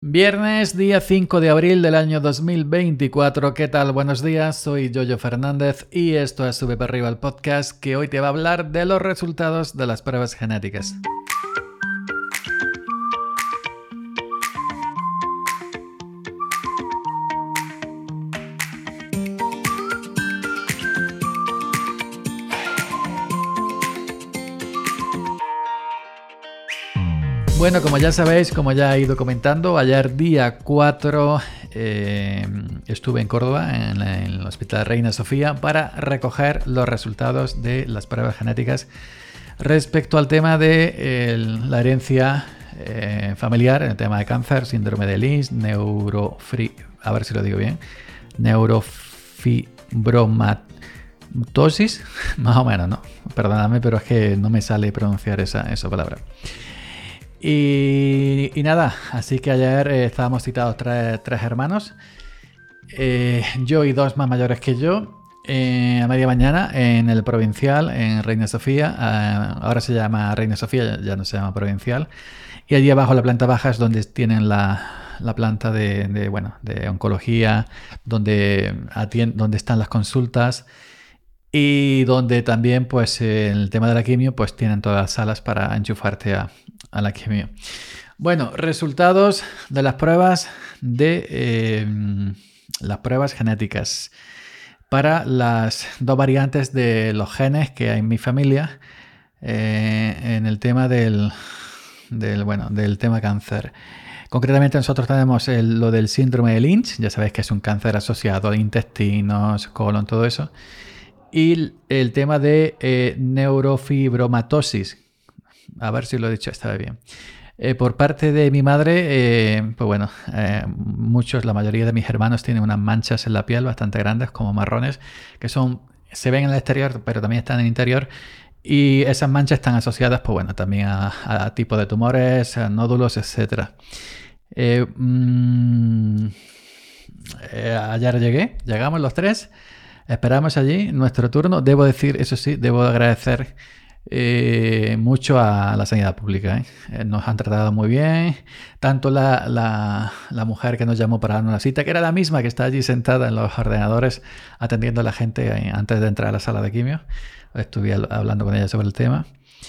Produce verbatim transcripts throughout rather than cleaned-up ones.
Viernes, día cinco de abril del año dos mil veinticuatro. ¿Qué tal? Buenos días, soy Yoyo Fernández y esto es Sube para Arriba, el podcast que hoy te va a hablar de los resultados de las pruebas genéticas. Bueno, como ya sabéis, como ya he ido comentando, ayer día cuatro eh, estuve en Córdoba, en, en el Hospital Reina Sofía, para recoger los resultados de las pruebas genéticas respecto al tema de eh, la herencia eh, familiar, el tema de cáncer, síndrome de Lynch, neurofri, a ver si lo digo bien, neurofibromatosis, más o menos, ¿no? Perdóname, pero es que no me sale pronunciar esa, esa palabra. Y, y nada, así que ayer eh, estábamos citados tres, tres hermanos, eh, yo y dos más mayores que yo, eh, a media mañana en el Provincial, en Reina Sofía. Eh, ahora se llama Reina Sofía, ya, ya no se llama Provincial. Y allí abajo, la planta baja, es donde tienen la, la planta de, de, bueno, de oncología, donde, atien- donde están las consultas. Y donde también, pues, el tema de la quimio, pues tienen todas las salas para enchufarte a, a la quimio. Bueno, resultados de las pruebas de eh, las pruebas genéticas para las dos variantes de los genes que hay en mi familia eh, en el tema del, del, bueno, del tema cáncer. Concretamente nosotros tenemos el, lo del síndrome de Lynch, ya sabéis que es un cáncer asociado a intestinos, colon, todo eso. Y el tema de eh, neurofibromatosis, a ver si lo he dicho esta vez bien. Eh, por parte de mi madre, eh, pues bueno, eh, muchos, la mayoría de mis hermanos tienen unas manchas en la piel bastante grandes, como marrones, que son, se ven en el exterior, pero también están en el interior. Y esas manchas están asociadas, pues bueno, también a, a tipo de tumores, a nódulos, etcétera. Eh, mmm, eh, ayer llegué, llegamos los tres. Esperamos allí nuestro turno. Debo decir, eso sí, debo agradecer eh, mucho a la sanidad pública. ¿eh? Nos han tratado muy bien. Tanto la, la, la mujer que nos llamó para darnos la cita, que era la misma que está allí sentada en los ordenadores atendiendo a la gente antes de entrar a la sala de quimio. Estuve hablando con ella sobre el tema.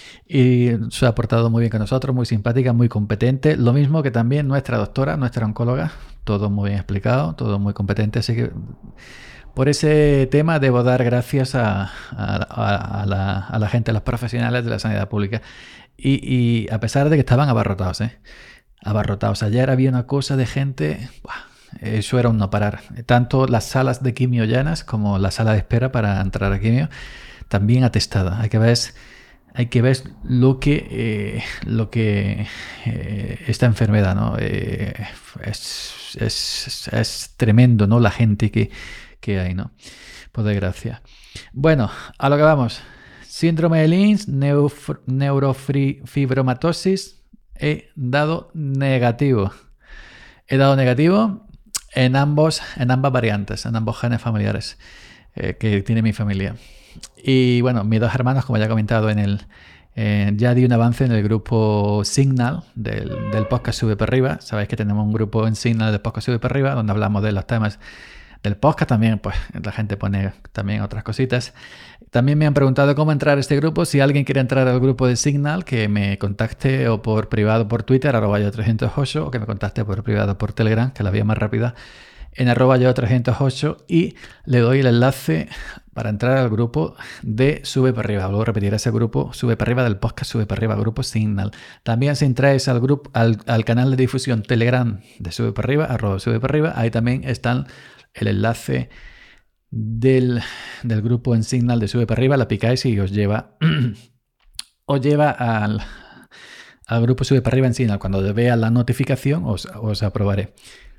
Y se ha portado muy bien con nosotros, muy simpática, muy competente. Lo mismo que también nuestra doctora, nuestra oncóloga. Todo muy bien explicado, todo muy competente. Así que por ese tema debo dar gracias a, a, a, la, a la gente, a los profesionales de la sanidad pública. Y, y a pesar de que estaban abarrotados, ¿eh? Abarrotados. Ayer había una cosa de gente, ¡buah! Eso era un no parar. Tanto las salas de quimio llenas como la sala de espera para entrar a quimio, también atestada. Hay que ver, hay que ver lo que, eh, lo que eh, esta enfermedad, ¿no? Eh, es, es, es tremendo, ¿no? La gente que... que hay, ¿no? Por desgracia. Bueno, a lo que vamos. Síndrome de Lynch, neuf- neurofibromatosis. He dado negativo. He dado negativo en ambos, en ambas variantes, en ambos genes familiares eh, que tiene mi familia. Y bueno, mis dos hermanos, como ya he comentado en el... Eh, ya di un avance en el grupo Signal del, del podcast Sube para Arriba. Sabéis que tenemos un grupo en Signal del podcast Sube para Arriba donde hablamos de los temas del podcast. También, pues, la gente pone también otras cositas. También me han preguntado cómo entrar a este grupo. Si alguien quiere entrar al grupo de Signal, que me contacte o por privado por Twitter, arroba yo trescientos ocho, o que me contacte por privado por Telegram, que es la vía más rápida, en arroba yo trescientos ocho, y le doy el enlace para entrar al grupo de Sube para Arriba. Luego repetiré ese grupo, Sube para Arriba, del podcast Sube para Arriba, grupo Signal. También si entráis al grupo, al, al canal de difusión Telegram de Sube para Arriba, arroba Sube para Arriba, ahí también están el enlace del, del grupo en Signal de Sube para Arriba, la picáis y os lleva os lleva al, al grupo Sube para Arriba en Signal. Cuando vea la notificación os, os aprobaré.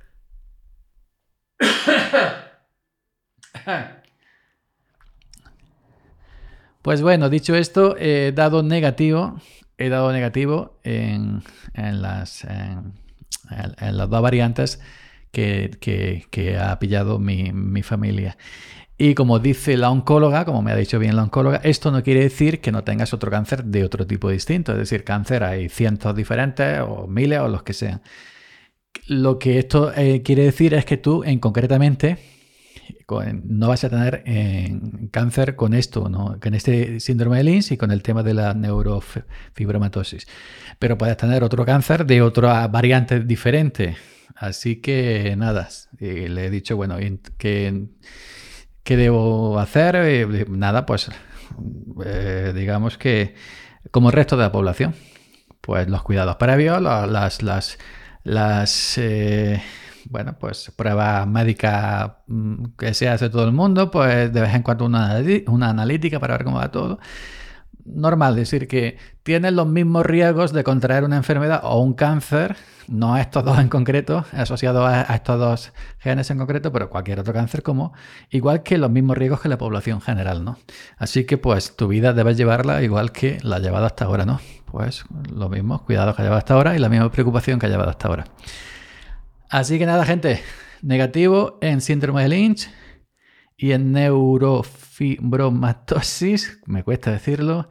Pues bueno, dicho esto, he dado negativo, he dado negativo en, en, las, en, en las dos variantes Que, que, que ha pillado mi, mi familia. Y como dice la oncóloga, como me ha dicho bien la oncóloga, esto no quiere decir que no tengas otro cáncer de otro tipo distinto. Es decir, cáncer hay cientos diferentes o miles o los que sean. Lo que esto eh, quiere decir es que tú, en concretamente, con, no vas a tener eh, cáncer con esto, ¿no? Con este síndrome de Lynch y con el tema de la neurofibromatosis. Pero puedes tener otro cáncer de otra variante diferente. Así que nada, y le he dicho, bueno, ¿qué, qué debo hacer? Eh, nada, pues eh, digamos que como el resto de la población, pues los cuidados previos, las... las, las Las, eh, bueno, pues pruebas médicas que se hace todo el mundo, pues de vez en cuando una, una analítica para ver cómo va todo. Normal, decir que tienes los mismos riesgos de contraer una enfermedad o un cáncer, no a estos dos en concreto, asociados a, a estos dos genes en concreto, pero cualquier otro cáncer como, igual que los mismos riesgos que la población general, ¿no? Así que pues tu vida debes llevarla igual que la has llevado hasta ahora, ¿no? Pues los mismos cuidados que ha llevado hasta ahora y la misma preocupación que ha llevado hasta ahora. Así que nada, gente, negativo en síndrome de Lynch y en neurofibromatosis, me cuesta decirlo,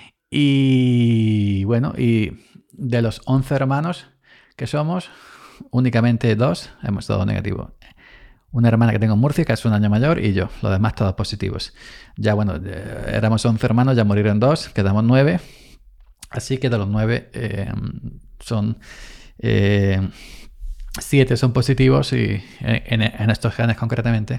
y bueno, y de los once hermanos que somos, únicamente dos hemos dado negativo. Una hermana que tengo en Murcia, que es un año mayor, y yo, los demás todos positivos. Ya bueno, éramos once hermanos, ya murieron dos, quedamos nueve. Así que de los nueve eh, son eh, siete son positivos y en, en estos genes concretamente,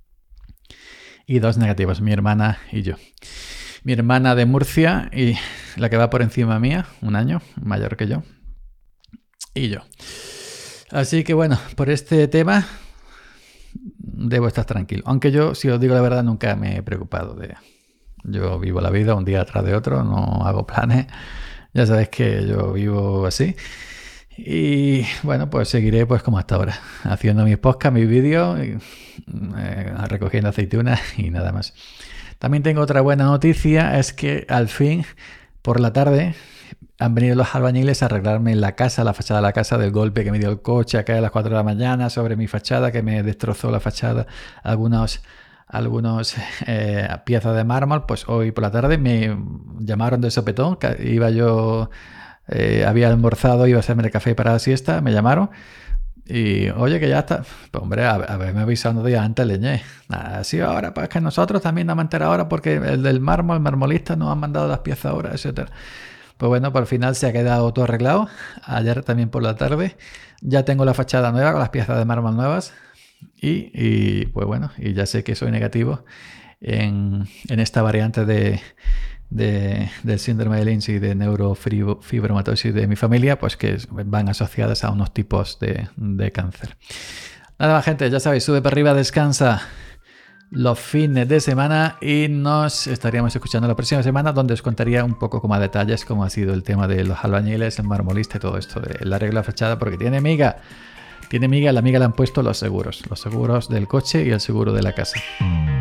y dos negativos, mi hermana y yo. Mi hermana de Murcia y la que va por encima mía, un año mayor que yo, y yo. Así que bueno, por este tema debo estar tranquilo. Aunque yo, si os digo la verdad, nunca me he preocupado de... Yo vivo la vida un día tras de otro, no hago planes. Ya sabéis que yo vivo así. Y bueno, pues seguiré pues como hasta ahora, haciendo mis podcasts, mis vídeos, y, eh, recogiendo aceitunas y nada más. También tengo otra buena noticia, es que al fin, por la tarde, han venido los albañiles a arreglarme la casa, la fachada de la casa, del golpe que me dio el coche acá a las cuatro de la mañana sobre mi fachada, que me destrozó la fachada, algunos... algunos eh, piezas de mármol. Pues hoy por la tarde me llamaron de sopetón, que iba yo, eh, había almorzado, iba a hacerme el café para la siesta, me llamaron y oye que ya está, pues hombre, a, a ver, me avisando días antes, leñé, así ahora, pues que nosotros también nos vamos a enterar ahora porque el del mármol, el marmolista nos han mandado las piezas ahora, etcétera. Pues bueno, por el final se ha quedado todo arreglado, ayer también por la tarde, ya tengo la fachada nueva con las piezas de mármol nuevas. Y, y pues bueno, y ya sé que soy negativo en, en esta variante de, de, del síndrome de Lynch y de neurofibromatosis de mi familia, pues que van asociadas a unos tipos de, de cáncer. Nada más, gente, ya sabéis, sube para arriba, descansa los fines de semana y nos estaríamos escuchando la próxima semana, donde os contaría un poco como a detalles cómo ha sido el tema de los albañiles, el marmolista y todo esto, el arreglo de la fachada, porque tiene miga. Tiene miga, a la miga le han puesto los seguros, los seguros del coche y el seguro de la casa.